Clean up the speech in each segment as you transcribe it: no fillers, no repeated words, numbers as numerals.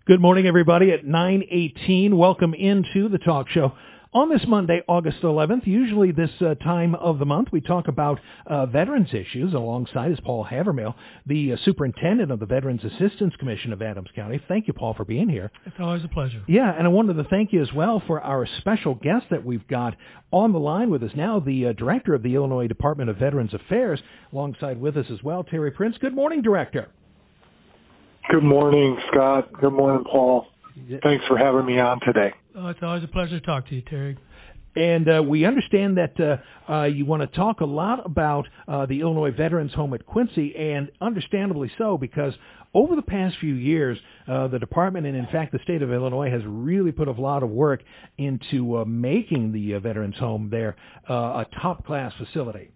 Good morning, everybody, at 9:18. Welcome into the talk show. On this Monday, August 11th, usually this time of the month, we talk about veterans issues. Alongside is Paul Havermill, the superintendent of the Veterans Assistance Commission of Adams County. Thank you, Paul, for being here. It's always a pleasure. Yeah, and I wanted to thank you as well for our special guest that we've got on the line with us now, the director of the Illinois Department of Veterans Affairs, alongside with us as well, Terry Prince. Good morning, Director. Good morning, Scott. Good morning, Paul. Thanks for having me on today. It's always a pleasure to talk to you, Terry. And we understand that you want to talk a lot about the Illinois Veterans Home at Quincy, and understandably so, because over the past few years, the department and, in fact, the state of Illinois has really put a lot of work into making the Veterans Home there a top-class facility.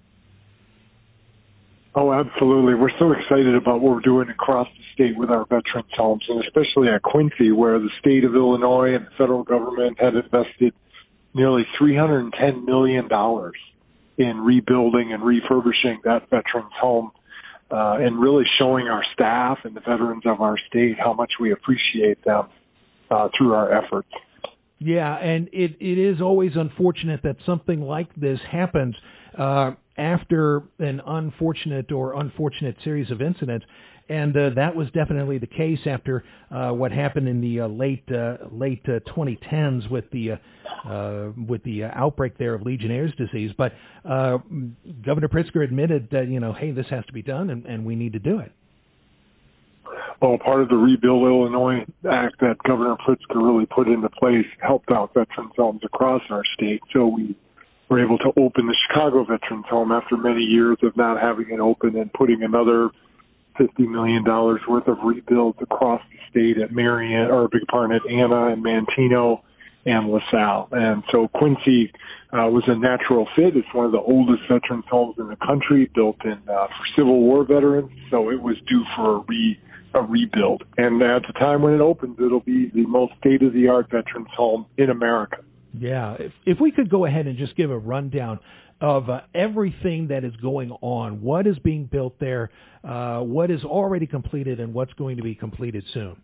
Oh, absolutely. We're so excited about what we're doing across the state with our veterans homes, and especially at Quincy, where the state of Illinois and the federal government had invested nearly $310 million in rebuilding and refurbishing that veterans home, and really showing our staff and the veterans of our state how much we appreciate them through our efforts. Yeah, and it is always unfortunate that something like this happens after an unfortunate unfortunate series of incidents, and that was definitely the case after what happened in the late 2010s with the outbreak there of Legionnaire's disease. But Governor Pritzker admitted that, hey, this has to be done, and we need to do it. Well, part of the Rebuild Illinois Act that Governor Pritzker really put into place helped out veterans homes across our state. So we were able to open the Chicago Veterans Home after many years of not having it open, and putting another $50 million worth of rebuilds across the state at at Anna and Manteno and LaSalle. And so Quincy was a natural fit. It's one of the oldest veterans homes in the country, built in for Civil War veterans. So it was due for a rebuild. And at the time when it opens, it'll be the most state-of-the-art veterans home in America. Yeah. If we could go ahead and just give a rundown of everything that is going on, what is being built there, what is already completed, and what's going to be completed soon.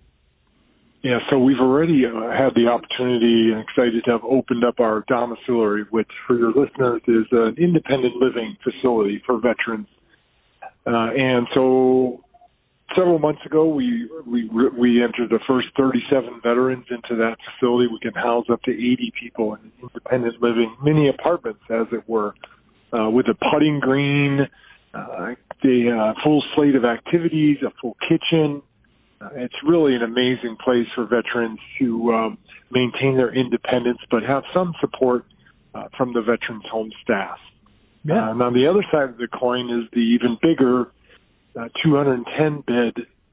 Yeah, so we've already had the opportunity and excited to have opened up our domiciliary, which for your listeners is an independent living facility for veterans. And so several months ago, we entered the first 37 veterans into that facility. We can house up to 80 people in independent living, mini apartments, as it were, with a putting green, the full slate of activities, a full kitchen. It's really an amazing place for veterans to maintain their independence, but have some support from the veterans home staff. Yeah. And on the other side of the coin is the even bigger 210 bed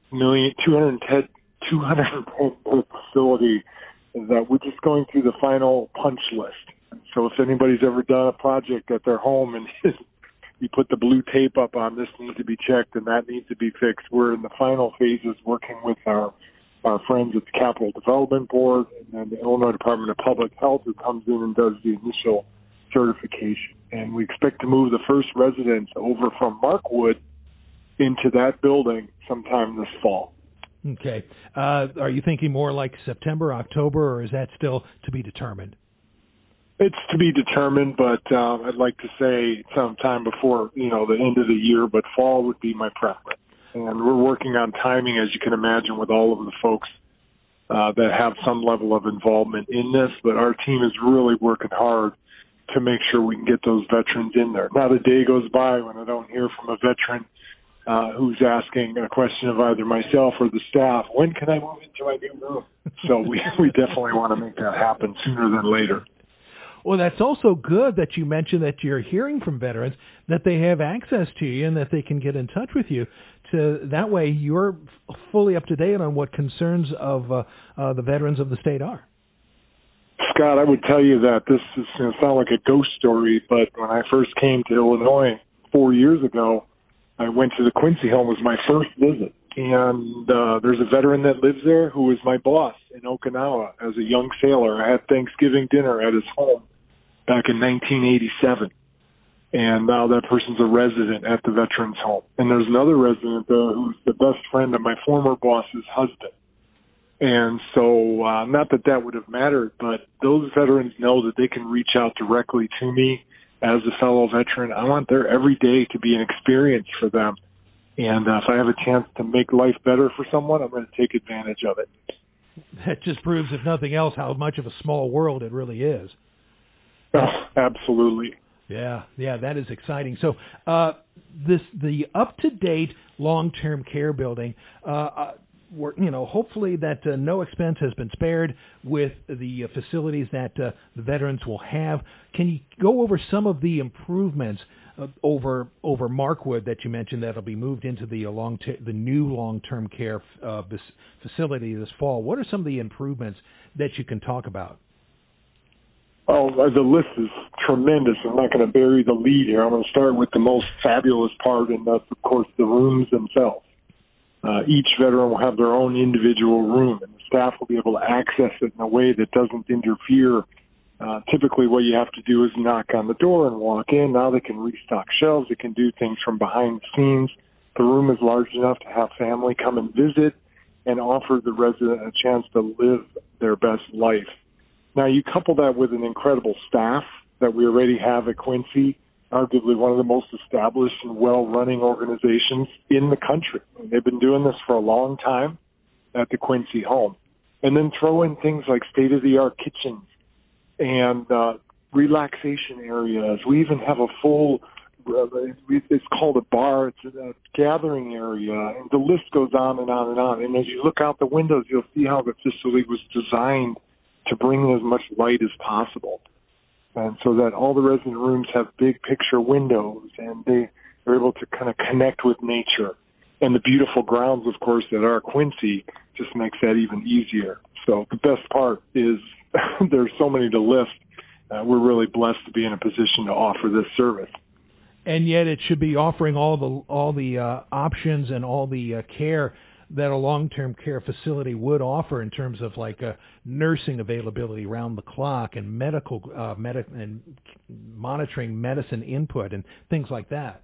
facility that we're just going through the final punch list. So if anybody's ever done a project at their home and you put the blue tape up on this needs to be checked and that needs to be fixed, we're in the final phases working with our friends at the Capital Development Board and then the Illinois Department of Public Health, who comes in and does the initial certification. And we expect to move the first residents over from Markwood into that building sometime this fall. Okay. Are you thinking more like September, October, or is that still to be determined? It's to be determined, but I'd like to say sometime before, the end of the year, but fall would be my preference. And we're working on timing, as you can imagine, with all of the folks that have some level of involvement in this, but our team is really working hard to make sure we can get those veterans in there. Not a day goes by when I don't hear from a veteran who's asking a question of either myself or the staff, when can I move into my new room? So we definitely want to make that happen sooner than later. Well, that's also good that you mentioned that you're hearing from veterans, that they have access to you and that they can get in touch with you. That way you're fully up to date on what concerns of the veterans of the state are. Scott, I would tell you that this is going to sound like a ghost story, but when I first came to Illinois 4 years ago, I went to the Quincy home. It was my first visit. And there's a veteran that lives there who was my boss in Okinawa as a young sailor. I had Thanksgiving dinner at his home back in 1987. And now that person's a resident at the veterans home. And there's another resident who's the best friend of my former boss's husband. And so, not that that would have mattered, but those veterans know that they can reach out directly to me as a fellow veteran. I want their every day to be an experience for them. And if I have a chance to make life better for someone, I'm going to take advantage of it. That just proves, if nothing else, how much of a small world it really is. Oh, absolutely. Yeah, that is exciting. So, the up-to-date long-term care building, hopefully that no expense has been spared with the facilities that the veterans will have. Can you go over some of the improvements over Markwood that you mentioned that'll be moved into the new long-term care facility this fall? What are some of the improvements that you can talk about? Oh, the list is tremendous. I'm not going to bury the lead here. I'm going to start with the most fabulous part, and that's, of course, the rooms themselves. Each veteran will have their own individual room, and the staff will be able to access it in a way that doesn't interfere. Typically, what you have to do is knock on the door and walk in. Now they can restock shelves. They can do things from behind the scenes. The room is large enough to have family come and visit and offer the resident a chance to live their best life. Now, you couple that with an incredible staff that we already have at Quincy, arguably one of the most established and well-running organizations in the country. They've been doing this for a long time at the Quincy home. And then throw in things like state-of-the-art kitchens and relaxation areas. We even have a full, it's called a bar, it's a gathering area, and the list goes on and on and on. And as you look out the windows, you'll see how the facility was designed to bring as much light as possible. And so that all the resident rooms have big picture windows, and they're able to kind of connect with nature. And the beautiful grounds, of course, that are Quincy just makes that even easier. So the best part is there's so many to list. We're really blessed to be in a position to offer this service. And yet it should be offering all the options and all the care that a long-term care facility would offer in terms of like nursing availability around the clock and medical and monitoring medicine input and things like that.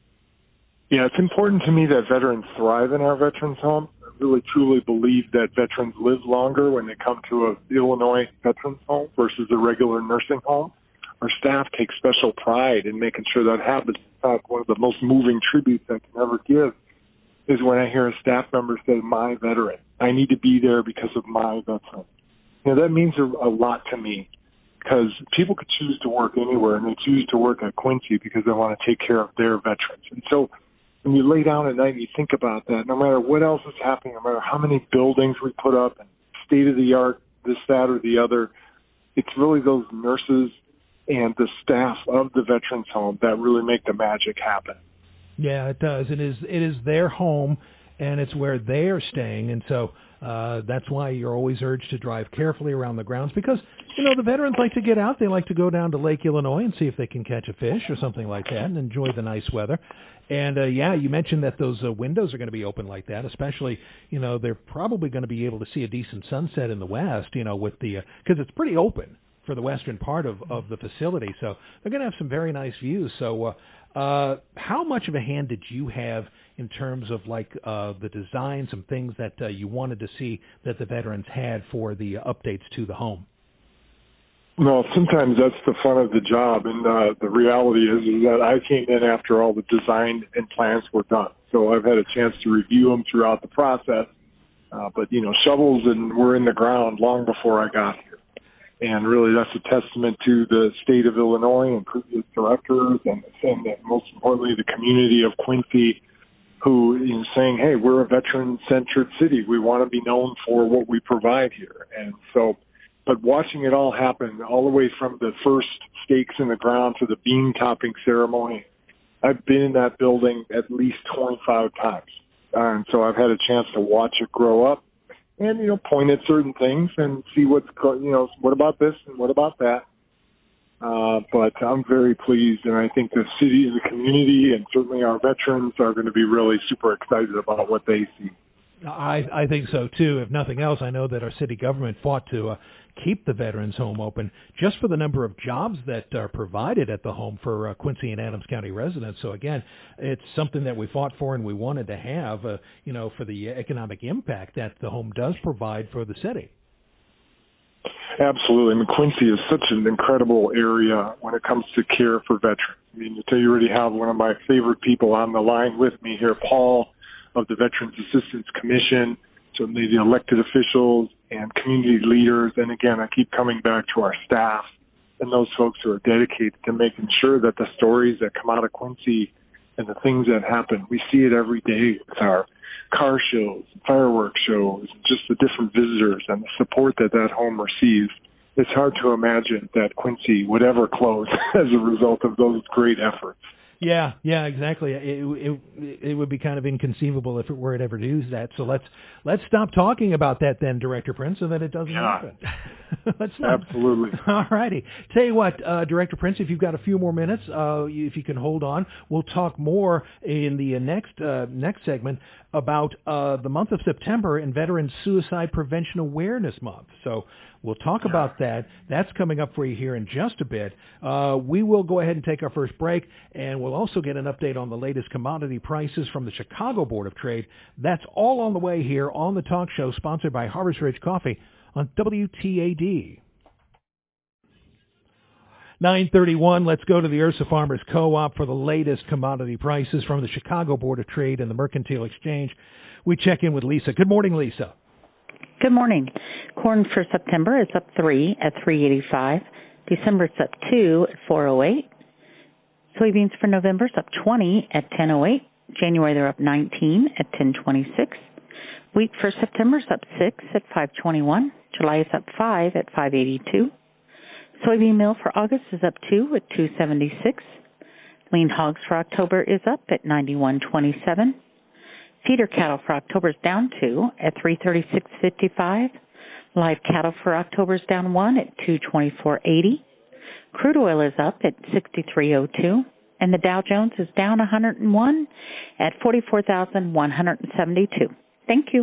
Yeah, it's important to me that veterans thrive in our veterans home. I really truly believe that veterans live longer when they come to a Illinois veterans home versus a regular nursing home. Our staff takes special pride in making sure that happens. In fact, one of the most moving tributes I can ever give is when I hear a staff member say, "My veteran. I need to be there because of my veteran." You know, that means a lot to me because people could choose to work anywhere, and they choose to work at Quincy because they want to take care of their veterans. And so when you lay down at night and you think about that, no matter what else is happening, no matter how many buildings we put up and state-of-the-art, this, that, or the other, it's really those nurses and the staff of the veterans home that really make the magic happen. Yeah, it does. It is their home, and it's where they are staying, and so that's why you're always urged to drive carefully around the grounds because, you know, the veterans like to get out. They like to go down to Lake Illinois and see if they can catch a fish or something like that and enjoy the nice weather. And, yeah, you mentioned that those windows are going to be open like that, especially, you know, they're probably going to be able to see a decent sunset in the west, you know, with the because it's pretty open for the western part of the facility. So they're going to have some very nice views. So how much of a hand did you have in terms of like the design, some things that you wanted to see that the veterans had for the updates to the home? Well, sometimes that's the fun of the job, and the reality is that I came in after all the design and plans were done. So I've had a chance to review them throughout the process. But, you know, shovels were in the ground long before I got here. And really that's a testament to the state of Illinois and previous directors and most importantly the community of Quincy who is saying, hey, we're a veteran-centered city. We want to be known for what we provide here. And so, but watching it all happen all the way from the first stakes in the ground to the beam topping ceremony, I've been in that building at least 25 times. And so I've had a chance to watch it grow up. And, you know, point at certain things and see what about this and what about that. But I'm very pleased, and I think the city and the community and certainly our veterans are going to be really super excited about what they see. I think so too. If nothing else, I know that our city government fought to keep the Veterans Home open just for the number of jobs that are provided at the home for Quincy and Adams County residents. So again, it's something that we fought for and we wanted to have, for the economic impact that the home does provide for the city. Absolutely. I mean, Quincy is such an incredible area when it comes to care for veterans. I mean, you already have one of my favorite people on the line with me here, Paul of the Veterans Assistance Commission, certainly the elected officials and community leaders. And again, I keep coming back to our staff and those folks who are dedicated to making sure that the stories that come out of Quincy and the things that happen, we see it every day with our car shows, fireworks shows, just the different visitors and the support that that home receives. It's hard to imagine that Quincy would ever close as a result of those great efforts. Yeah, exactly. It would be kind of inconceivable if it were to ever do that. So let's stop talking about that then, Director Prince, so that it doesn't happen. Absolutely. All righty. Tell you what, Director Prince, if you've got a few more minutes, if you can hold on, we'll talk more in the next segment about the month of September and Veterans Suicide Prevention Awareness Month. So we'll talk about that. That's coming up for you here in just a bit. We will go ahead and take our first break, and we'll also get an update on the latest commodity prices from the Chicago Board of Trade. That's all on the way here on the talk show, sponsored by Harvest Ridge Coffee on WTAD. 9:31. Let's go to the Ursa Farmers Co-op for the latest commodity prices from the Chicago Board of Trade and the Mercantile Exchange. We check in with Lisa. Good morning, Lisa. Good morning. Corn for September is up 3 at $3.85. December it's up 2 at $4.08. Soybeans for November is up 20 at $10.08. January they're up 19 at $10.26. Wheat for September is up 6 at $5.21. July is up 5 at $5.82. Soybean meal for August is up 2 at $2.76. Lean hogs for October is up at $91.27. Feeder cattle for October is down 2 at $336.55. Live cattle for October is down 1 at $224.80. Crude oil is up at $63.02. And the Dow Jones is down 101 at 44,172. Thank you.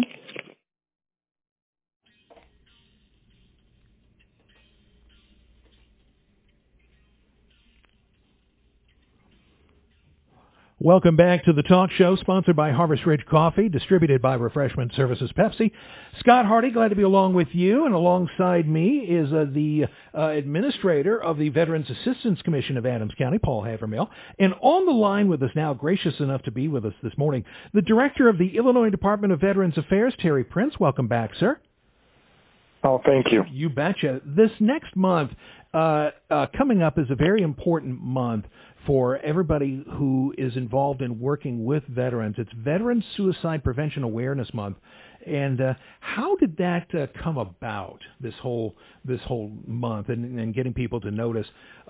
Welcome back to the talk show, sponsored by Harvest Ridge Coffee, distributed by Refreshment Services Pepsi. Scott Hardy, glad to be along with you, and alongside me is the administrator of the Veterans Assistance Commission of Adams County, Paul Havermill. And on the line with us now, gracious enough to be with us this morning, the director of the Illinois Department of Veterans Affairs, Terry Prince. Welcome back, sir. Oh, thank you. You betcha. This next month coming up is a very important month for everybody who is involved in working with veterans. It's Veterans Suicide Prevention Awareness Month. And how did that come about, this whole month, and getting people to notice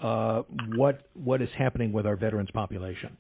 what is happening with our veterans population?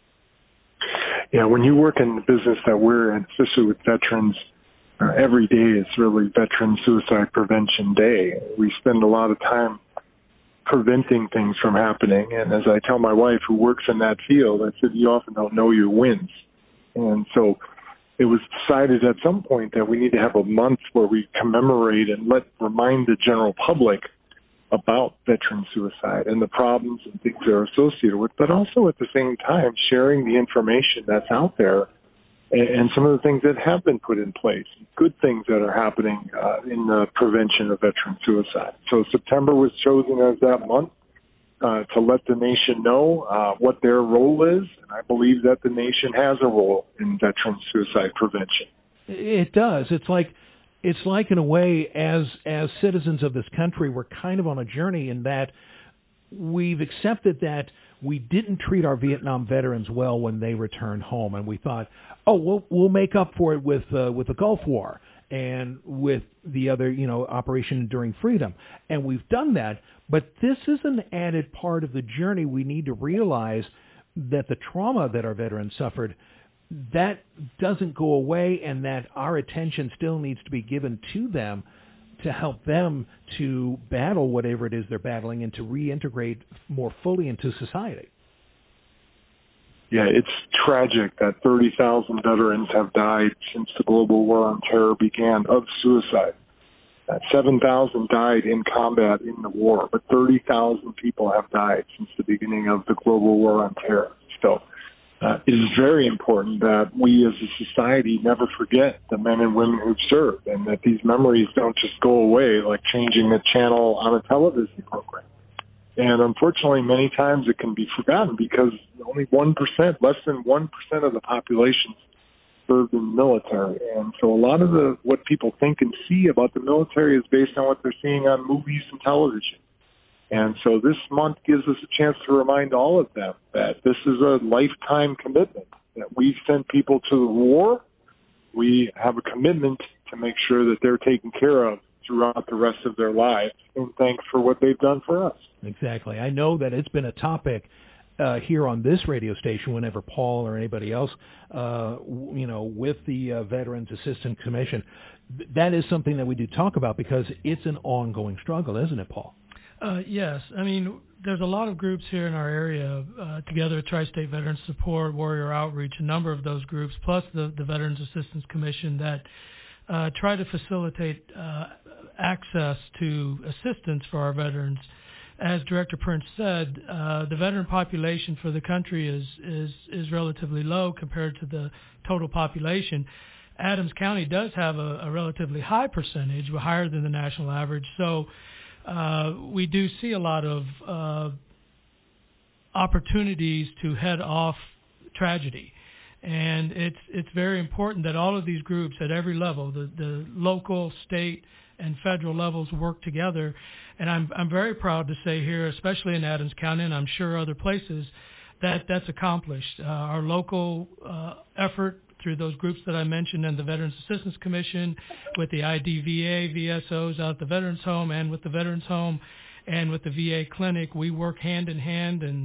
Yeah, when you work in the business that we're in, especially with veterans, every day is really Veteran Suicide Prevention Day. We spend a lot of time preventing things from happening. And as I tell my wife, who works in that field, I said, you often don't know your wins. And so it was decided at some point that we need to have a month where we commemorate and remind the general public about veteran suicide and the problems and things they're associated with, but also at the same time sharing the information that's out there and some of the things that have been put in place, good things that are happening in the prevention of veteran suicide. So September was chosen as that month to let the nation know what their role is, and I believe that the nation has a role in veteran suicide prevention. It does. It's like in a way, as citizens of this country, we're kind of on a journey in that we've accepted that we didn't treat our Vietnam veterans well when they returned home, and we thought, oh, we'll make up for it with the Gulf War and with the other, Operation Enduring Freedom, and we've done that. But this is an added part of the journey. We need to realize that the trauma that our veterans suffered, that doesn't go away, and that our attention still needs to be given to them to help them to battle whatever it is they're battling and to reintegrate more fully into society. Yeah, it's tragic that 30,000 veterans have died since the global war on terror began of suicide. 7,000 died in combat in the war, but 30,000 people have died since the beginning of the global war on terror. So it is very important that we as a society never forget the men and women who've served, and that these memories don't just go away like changing the channel on a television program. And unfortunately, many times it can be forgotten because only 1%, less than 1% of the population served in the military. And so a lot of what people think and see about the military is based on what they're seeing on movies and television. And so this month gives us a chance to remind all of them that this is a lifetime commitment, that we've sent people to the war. We have a commitment to make sure that they're taken care of throughout the rest of their lives, and thanks for what they've done for us. Exactly. I know that it's been a topic here on this radio station whenever Paul or anybody else, with the Veterans Assistance Commission, that is something that we do talk about because it's an ongoing struggle, isn't it, Paul? Yes. I mean, there's a lot of groups here in our area, Together Tri-State Veterans Support, Warrior Outreach, a number of those groups, plus the Veterans Assistance Commission that try to facilitate access to assistance for our veterans. As Director Prince said, the veteran population for the country is relatively low compared to the total population. Adams County does have a relatively high percentage, higher than the national average. So we do see a lot of opportunities to head off tragedy. And it's very important that all of these groups at every level, the local, state, and federal levels work together. And I'm very proud to say here, especially in Adams County, and I'm sure other places, that's accomplished. Our local effort through those groups that I mentioned and the Veterans Assistance Commission, with the IDVA, VSOs out at the Veterans Home and with the Veterans Home and with the VA Clinic, we work hand in hand and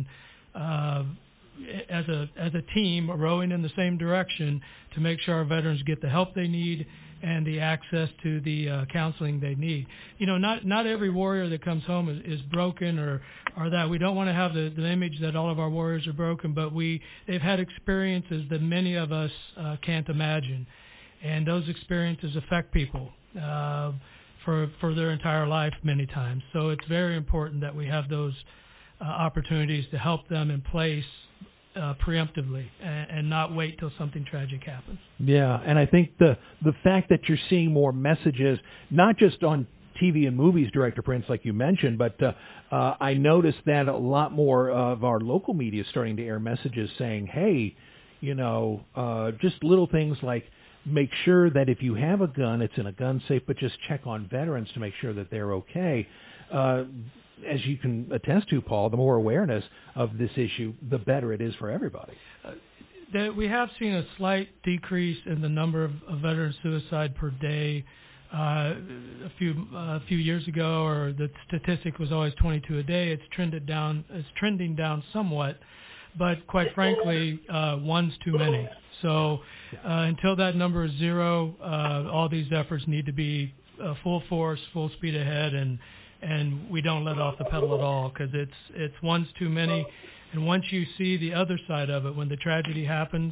as a team rowing in the same direction to make sure our veterans get the help they need and the access to the counseling they need. Not every warrior that comes home is broken or that. We don't want to have the image that all of our warriors are broken, but they've had experiences that many of us can't imagine. And those experiences affect people for their entire life many times. So it's very important that we have those opportunities to help them in place preemptively and not wait till something tragic happens. Yeah, and I think the fact that you're seeing more messages, not just on TV and movies, Director Prince, like you mentioned, but I noticed that a lot more of our local media is starting to air messages saying, hey, just little things like make sure that if you have a gun, it's in a gun safe, but just check on veterans to make sure that they're okay. As you can attest to, Paul, the more awareness of this issue, the better it is for everybody. We have seen a slight decrease in the number of veteran suicide per day. A few years ago, or the statistic was always 22 a day. It's trending down somewhat, but quite frankly, one's too many. So until that number is zero, all these efforts need to be full force, full speed ahead, and we don't let off the pedal at all because it's one's too many. And once you see the other side of it, when the tragedy happens,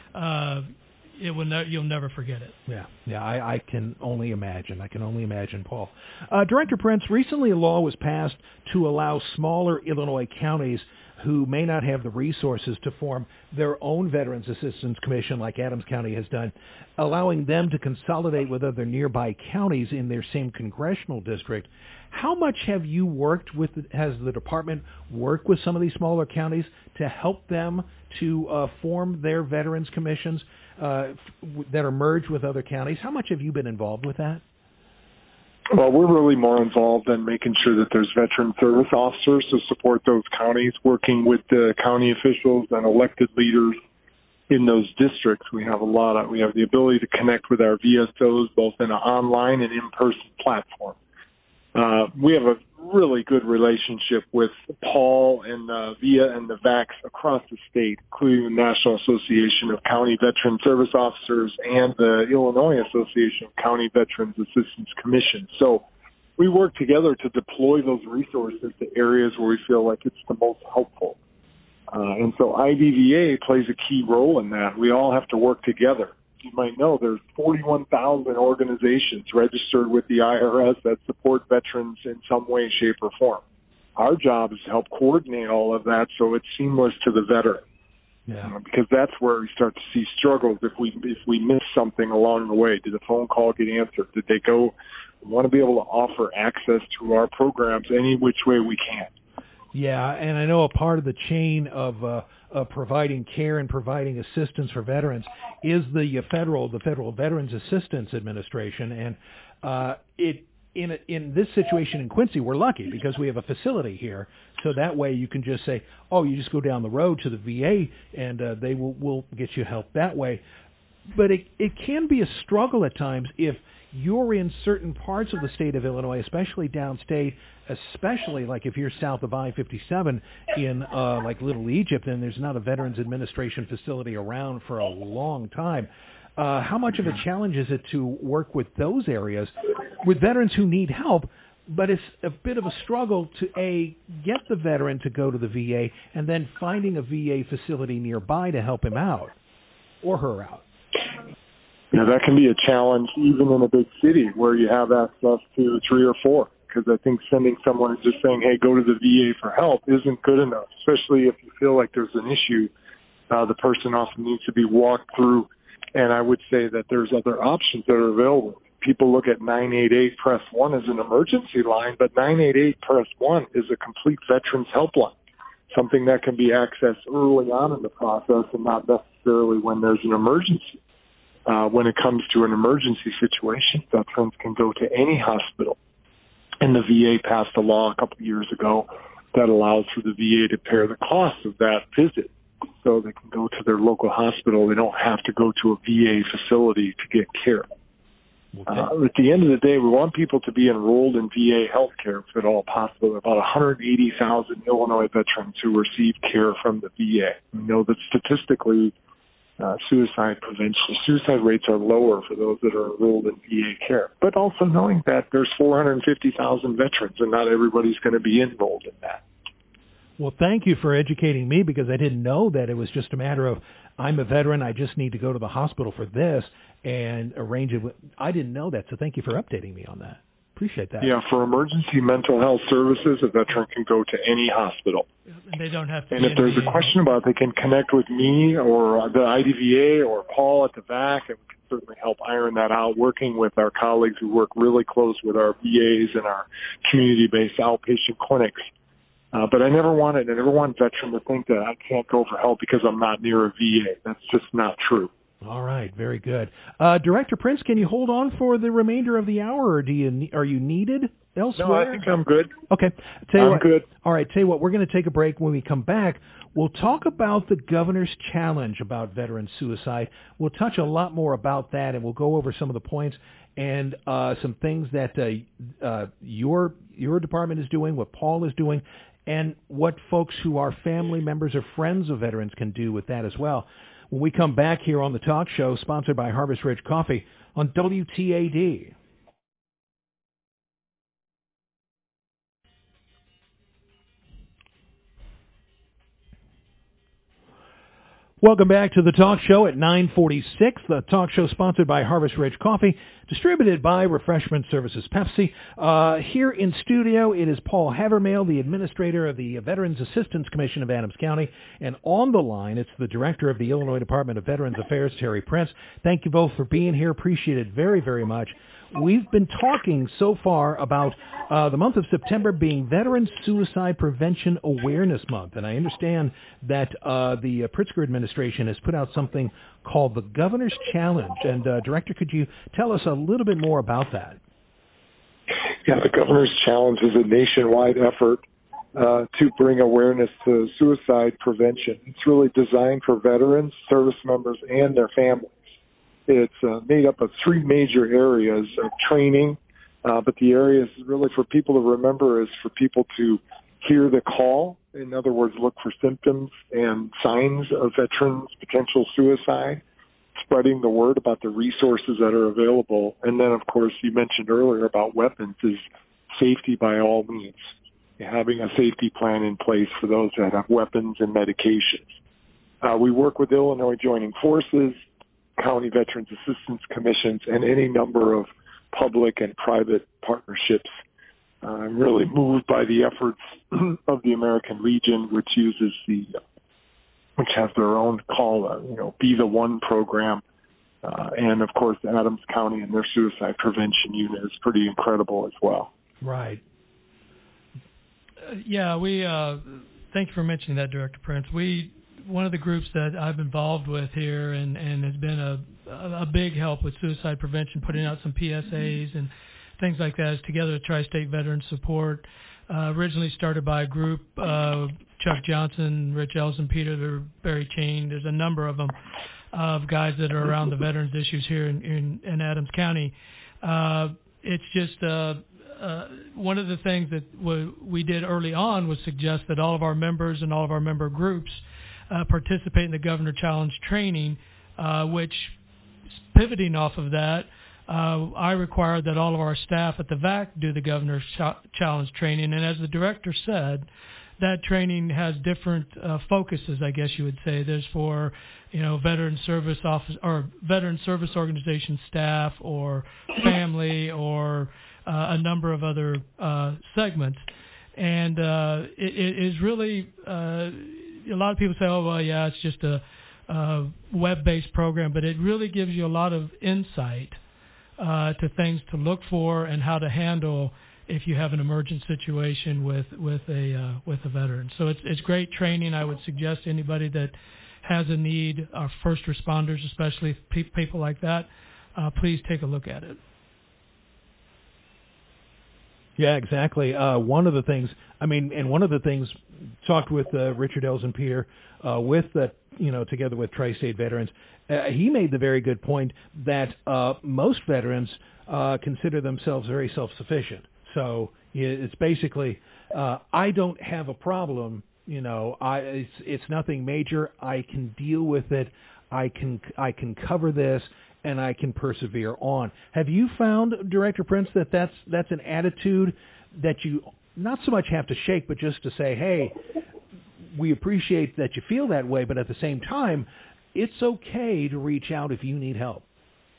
you'll never forget it. Yeah, I can only imagine. Paul. Director Prince, recently a law was passed to allow smaller Illinois counties who may not have the resources to form their own Veterans Assistance Commission like Adams County has done, allowing them to consolidate with other nearby counties in their same congressional district. How much have you has the department worked with some of these smaller counties to help them to form their Veterans Commissions that are merged with other counties? How much have you been involved with that? Well, we're really more involved in making sure that there's veteran service officers to support those counties, working with the county officials and elected leaders in those districts. We have the ability to connect with our VSOs both in an online and in-person platform. We have a really good relationship with Paul and VIA and the VACs across the state, including the National Association of County Veteran Service Officers and the Illinois Association of County Veterans Assistance Commission. So we work together to deploy those resources to areas where we feel like it's the most helpful. And so IDVA plays a key role in that. We all have to work together. You might know there's 41,000 organizations registered with the IRS that support veterans in some way, shape, or form. Our job is to help coordinate all of that so it's seamless to the veteran. Yeah. Because that's where we start to see struggles if we miss something along the way. Did the phone call get answered? Did they go? We want to be able to offer access to our programs any which way we can. Yeah, and I know a part of the chain of providing care and providing assistance for veterans is the federal Veterans Assistance Administration, and in this situation in Quincy, we're lucky because we have a facility here. So that way you can just say, oh, you just go down the road to the VA and they will get you help that way. But it can be a struggle at times if you're in certain parts of the state of Illinois, especially downstate, especially like if you're south of I-57 in like Little Egypt and there's not a Veterans Administration facility around for a long time. How much of a challenge is it to work with those areas with veterans who need help, but it's a bit of a struggle to, get the veteran to go to the VA and then finding a VA facility nearby to help him out or her out? Yeah, that can be a challenge even in a big city where you have access to 3 or 4, because I think sending someone and just saying, hey, go to the VA for help isn't good enough, especially if you feel like there's an issue. The person often needs to be walked through. And I would say that there's other options that are available. People look at 988 Press 1 as an emergency line, but 988 Press 1 is a complete veterans helpline, something that can be accessed early on in the process and not necessarily when there's an emergency. When it comes to an emergency situation, veterans can go to any hospital. And the VA passed a law a couple of years ago that allows for the VA to bear the cost of that visit. So they can go to their local hospital. They don't have to go to a VA facility to get care. Okay. At the end of the day, we want people to be enrolled in VA health care if at all possible. There are about 180,000 Illinois veterans who receive care from the VA. We know that statistically, suicide rates are lower for those that are enrolled in VA care. But also knowing that there's 450,000 veterans and not everybody's going to be enrolled in that. Well, thank you for educating me because I didn't know that it was just a matter of I'm a veteran, I just need to go to the hospital for this and arrange it. I didn't know that, so thank you for updating me on that. Appreciate that. Yeah, for emergency mental health services, a veteran can go to any hospital. And they don't have to. And if there's a question about it, they can connect with me or the IDVA or Paul at the VAC, and we can certainly help iron that out, working with our colleagues who work really close with our VAs and our community-based outpatient clinics. But I never want veteran to think that I can't go for help because I'm not near a VA. That's just not true. All right, very good. Director Prince, can you hold on for the remainder of the hour, or are you needed elsewhere? No, I think I'm good. Okay. I'm good. All right, tell you what, we're going to take a break. When we come back, we'll talk about the governor's challenge about veteran suicide. We'll touch a lot more about that, and we'll go over some of the points and some things that your department is doing, what Paul is doing, and what folks who are family members or friends of veterans can do with that as well. When we come back here on the talk show, sponsored by Harvest Ridge Coffee on WTAD. Welcome back to the talk show at 9:46. The talk show sponsored by Harvest Ridge Coffee, distributed by Refreshment Services Pepsi. Here in studio, it is Paul Havermail, the administrator of the Veterans Assistance Commission of Adams County. And on the line, it's the director of the Illinois Department of Veterans Affairs, Terry Prince. Thank you both for being here. Appreciate it very, very much. We've been talking so far about the month of September being Veteran Suicide Prevention Awareness Month. And I understand that the Pritzker administration has put out something called the Governor's Challenge. And Director, could you tell us a little bit more about that? Yeah, the Governor's Challenge is a nationwide effort to bring awareness to suicide prevention. It's really designed for veterans, service members, and their families. It's made up of 3 major areas of training, but the areas really for people to remember is for people to hear the call. In other words, look for symptoms and signs of veterans' potential suicide, spreading the word about the resources that are available. And then, of course, you mentioned earlier about weapons is safety by all means. having a safety plan in place for those that have weapons and medications. We work with Illinois Joining Forces, county veterans assistance commissions, and any number of public and private partnerships. I'm really moved by the efforts of the American Legion, which has their own call, Be the One program. And of course, Adams County and their suicide prevention unit is pretty incredible as well. Right. We thank you for mentioning that, Director Prince. One of the groups that I'm involved with here and has been a big help with suicide prevention, putting out some PSAs and things like that, is Together Tri-State Veteran Support. Originally started by a group, Chuck Johnson, Rich Elsenpeter, Barry Chain. There's a number of them, of guys that are around the veterans issues here in Adams County. It's just one of the things that we did early on was suggest that all of our members and all of our member groups participate in the Governor Challenge training, which, pivoting off of that, I require that all of our staff at the VAC do the Governor's Challenge training. And as the director said, that training has different focuses, I guess you would say. There's for, veteran service office or veteran service organization staff or family or a number of other segments. And it is really, a lot of people say, oh, well, yeah, it's just a web-based program, but it really gives you a lot of insight to things to look for and how to handle if you have an emergent situation with a veteran. So it's great training. I would suggest anybody that has a need, our first responders, especially people like that, please take a look at it. Yeah, exactly. One of the things, talked with Richard Elsenpeter, with the, Together with Tri-State Veterans, he made the very good point that most veterans consider themselves very self-sufficient. So it's basically, I don't have a problem, it's nothing major. I can deal with it. I can cover this, and I can persevere on. Have you found, Director Prince, that that's an attitude that you not so much have to shake, but just to say, hey, we appreciate that you feel that way, but at the same time, it's okay to reach out if you need help?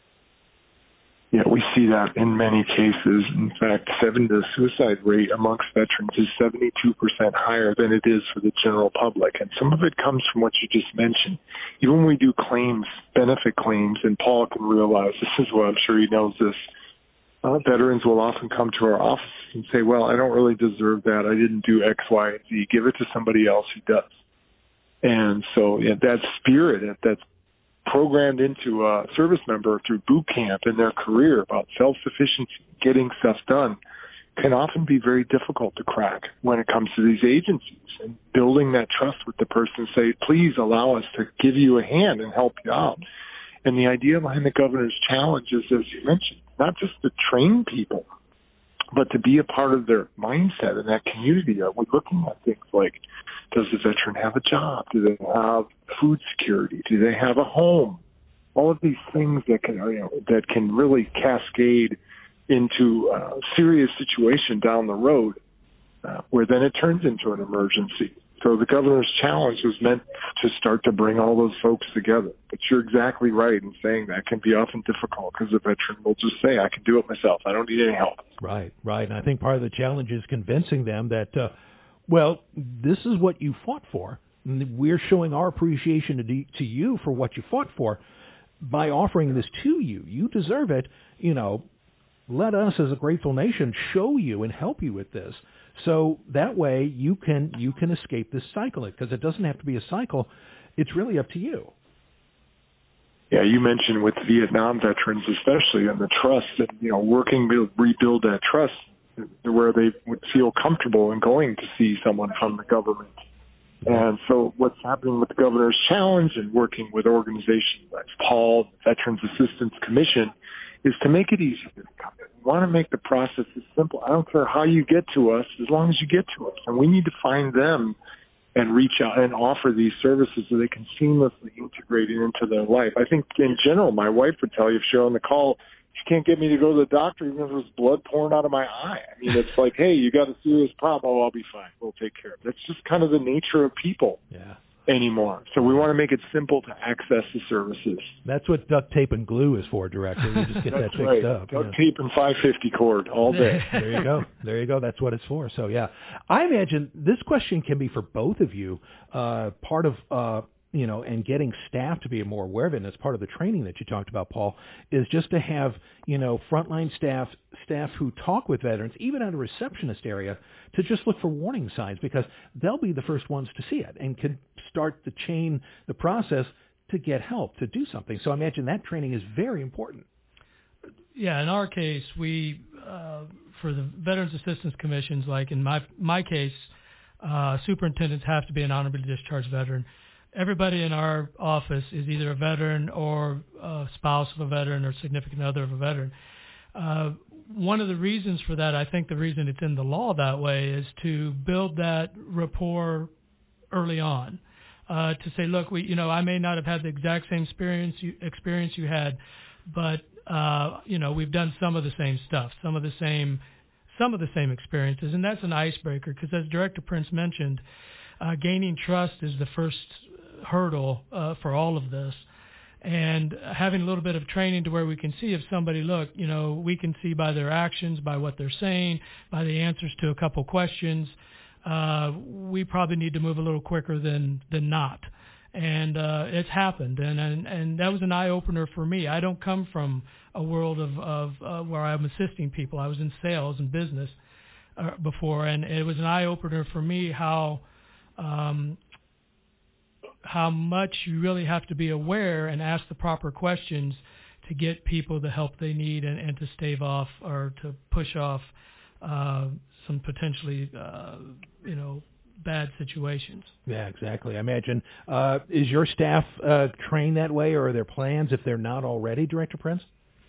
Yeah, we see that in many cases. In fact, the suicide rate amongst veterans is 72% higher than it is for the general public. And some of it comes from what you just mentioned. Even when we do claims, benefit claims, and Paul can realize this is what I'm sure he knows this, veterans will often come to our office and say, well, I don't really deserve that. I didn't do X, Y, and Z. Give it to somebody else who does. And so that spirit that's programmed into a service member through boot camp in their career about self-sufficiency, getting stuff done, can often be very difficult to crack when it comes to these agencies, and building that trust with the person, say, please allow us to give you a hand and help you out. And the idea behind the Governor's Challenge is, as you mentioned, not just to train people, but to be a part of their mindset in that community. Are we looking at things like, does the veteran have a job? Do they have food security? Do they have a home? All of these things that can really cascade into a serious situation down the road, where then it turns into an emergency. So the Governor's Challenge was meant to start to bring all those folks together. But you're exactly right in saying that can be often difficult because the veteran will just say, I can do it myself. I don't need any help. Right. And I think part of the challenge is convincing them that, this is what you fought for. And we're showing our appreciation to you for what you fought for by offering this to you. You deserve it. Let us as a grateful nation show you and help you with this. So that way you can escape this cycle, because it doesn't have to be a cycle. It's really up to you. Yeah, you mentioned with Vietnam veterans especially, and the trust, and working to rebuild that trust where they would feel comfortable in going to see someone from the government. And so what's happening with the Governor's Challenge and working with organizations like Paul, Veterans Assistance Commission, is to make it easier to come in. We want to make the process as simple. I don't care how you get to us, as long as you get to us. And we need to find them and reach out and offer these services so they can seamlessly integrate it into their life. I think in general, my wife would tell you, if she were on the call, She can't get me to go to the doctor even if there's blood pouring out of my eye. I mean, it's like, hey, you got a serious problem. Oh, I'll be fine. We'll take care of it. That's just kind of the nature of people anymore. So we want to make it simple to access the services. That's what duct tape and glue is for, Director. You just get that fixed up. Duct tape and 550 cord all day. There you go. There you go. That's what it's for. So, yeah. I imagine this question can be for both of you. Part of, and getting staff to be more aware of it, and as part of the training that you talked about, Paul, is just to have, frontline staff who talk with veterans, even at a receptionist area, to just look for warning signs, because they'll be the first ones to see it and can start the process to get help, to do something. So I imagine that training is very important. Yeah, in our case, we, for the Veterans Assistance Commissions, like in my case, superintendents have to be an honorably discharged veteran. Everybody in our office is either a veteran or a spouse of a veteran or significant other of a veteran. One of the reasons for that, I think the reason it's in the law that way, is to build that rapport early on. To say, look, I may not have had the exact same experience you had, but we've done some of the same stuff, some of the same experiences, and that's an icebreaker, because as Director Prince mentioned, gaining trust is the first hurdle for all of this, and having a little bit of training to where we can see if somebody, we can see by their actions, by what they're saying, by the answers to a couple questions, we probably need to move a little quicker than not. And it's happened, and that was an eye-opener for me. I don't come from a world of where I'm assisting people. I was in sales and business before, and it was an eye-opener for me how much you really have to be aware and ask the proper questions to get people the help they need and to stave off or to push off some potentially, bad situations. Yeah, exactly. I imagine. Is your staff trained that way, or are there plans if they're not already, Director Prince?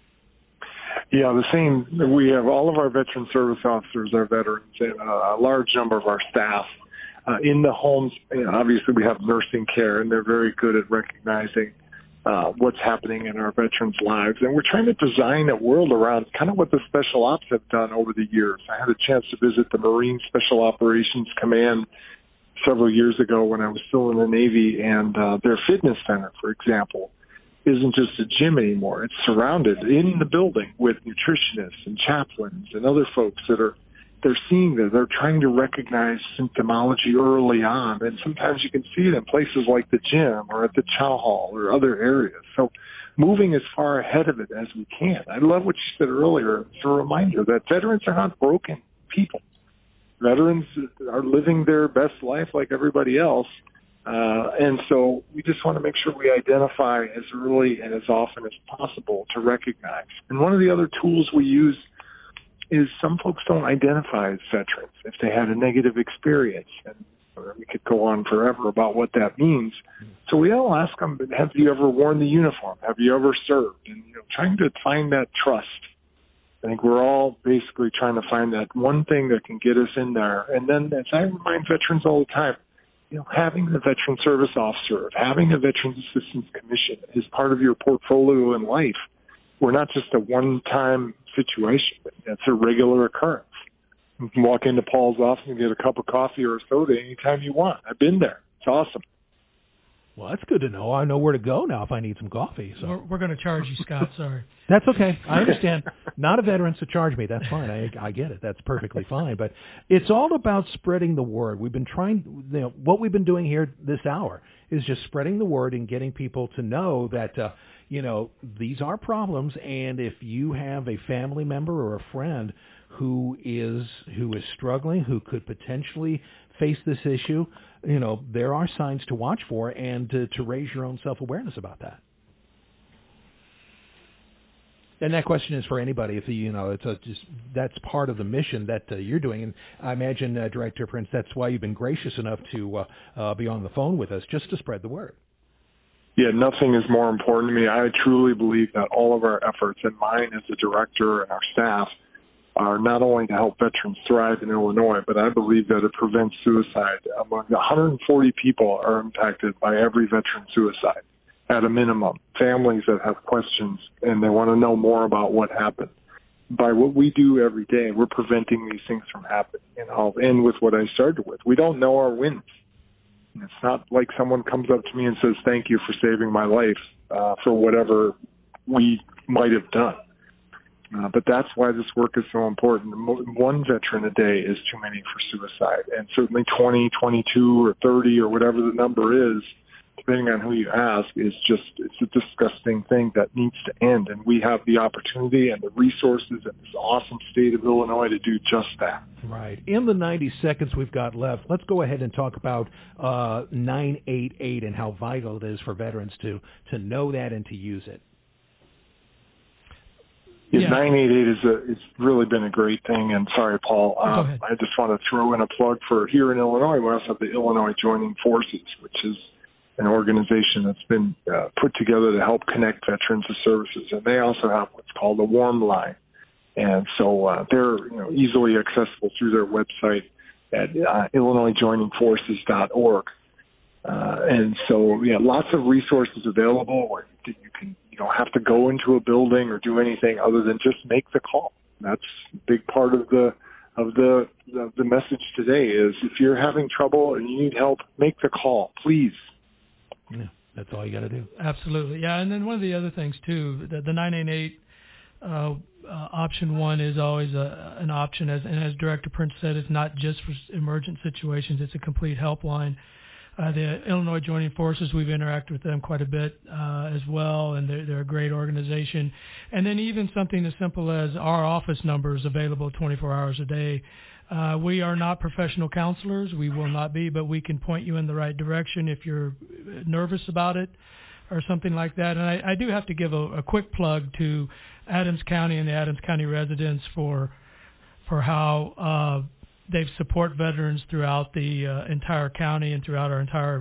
Yeah, the same. We have all of our veteran service officers are veterans, and a large number of our staff in the homes. Obviously, we have nursing care, and they're very good at recognizing what's happening in our veterans' lives. And we're trying to design a world around kind of what the special ops have done over the years. I had a chance to visit the Marine Special Operations Command several years ago when I was still in the Navy, and their fitness center, for example, isn't just a gym anymore. It's surrounded in the building with nutritionists and chaplains and other folks they're seeing that they're trying to recognize symptomology early on. And sometimes you can see it in places like the gym or at the chow hall or other areas. So moving as far ahead of it as we can. I love what you said earlier. It's a reminder that veterans are not broken people. Veterans are living their best life like everybody else. And so we just want to make sure we identify as early and as often as possible to recognize. And one of the other tools we use is some folks don't identify as veterans if they had a negative experience. And we could go on forever about what that means. So we all ask them, have you ever worn the uniform? Have you ever served? And, trying to find that trust. I think we're all basically trying to find that one thing that can get us in there. And then, as I remind veterans all the time, having the veteran service officer, having a Veterans Assistance Commission is part of your portfolio in life. We're not just a one-time situation. That's a regular occurrence. You can walk into Paul's office and get a cup of coffee or a soda anytime you want. I've been there. It's awesome. Well, that's good to know. I know where to go now if I need some coffee. So we're going to charge you, Scott. Sorry. That's okay. I understand. Not a veteran, so charge me. That's fine. I get it. That's perfectly fine. But it's all about spreading the word. We've been trying, what we've been doing here this hour is just spreading the word and getting people to know that, these are problems. And if you have a family member or a friend who is struggling, who could potentially face this issue, there are signs to watch for and to raise your own self-awareness about that. And that question is for anybody. If that's part of the mission that you're doing. And I imagine, Director Prince, that's why you've been gracious enough to be on the phone with us, just to spread the word. Yeah, nothing is more important to me. I truly believe that all of our efforts, and mine as a director and our staff, are not only to help veterans thrive in Illinois, but I believe that it prevents suicide. Among 140 people are impacted by every veteran suicide. at a minimum, families that have questions and they want to know more about what happened. By what we do every day, we're preventing these things from happening. And I'll end with what I started with. We don't know our wins. It's not like someone comes up to me and says, thank you for saving my life for whatever we might have done. But that's why this work is so important. One veteran a day is too many for suicide. And certainly 20, 22, or 30, or whatever the number is, depending on who you ask, it's a disgusting thing that needs to end. And we have the opportunity and the resources in this awesome state of Illinois to do just that. Right. In the 90 seconds we've got left, let's go ahead and talk about 988 and how vital it is for veterans to know that and to use it. Yeah, 988 it's really been a great thing. And sorry, Paul, I just want to throw in a plug for here in Illinois. We also have the Illinois Joining Forces, which is an organization that's been put together to help connect veterans to services. And they also have what's called a Warm Line. And so they're easily accessible through their website at IllinoisJoiningForces.org. And so, lots of resources available where you don't have to go into a building or do anything other than just make the call. That's a big part of the message today is if you're having trouble and you need help, make the call, please. Yeah, that's all you got to do. Absolutely. Yeah, and then one of the other things, too, the 988 option one is always an option. As Director Prince said, it's not just for emergent situations. It's a complete helpline. The Illinois Joining Forces, we've interacted with them quite a bit as well, and they're a great organization. And then even something as simple as our office number is available 24 hours a day. We are not professional counselors. We will not be, but we can point you in the right direction if you're nervous about it or something like that. And I do have to give a quick plug to Adams County and the Adams County residents for how they support veterans throughout the entire county and throughout our entire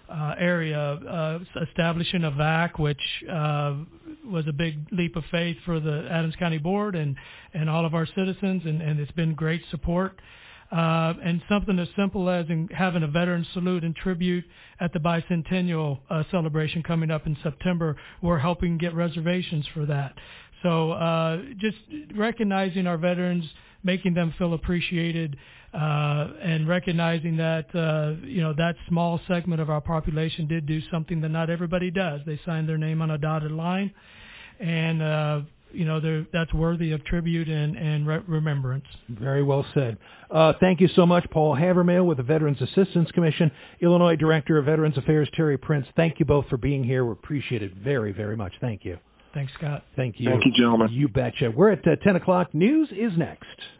area. Establishing a VAC, which was a big leap of faith for the Adams County Board and all of our citizens, and it's been great support. And something as simple as having a veteran salute and tribute at the bicentennial celebration coming up in September. We're helping get reservations for that. So just recognizing our veterans, making them feel appreciated, and recognizing that that small segment of our population did do something that not everybody does. They signed their name on a dotted line, and that's worthy of tribute and remembrance. Very well said. Thank you so much, Paul Havermehl with the Veterans Assistance Commission, Illinois Director of Veterans Affairs Terry Prince. Thank you both for being here. We appreciate it very, very much. Thank you. Thanks, Scott. Thank you. Thank you, gentlemen. You betcha. We're at 10 o'clock. News is next.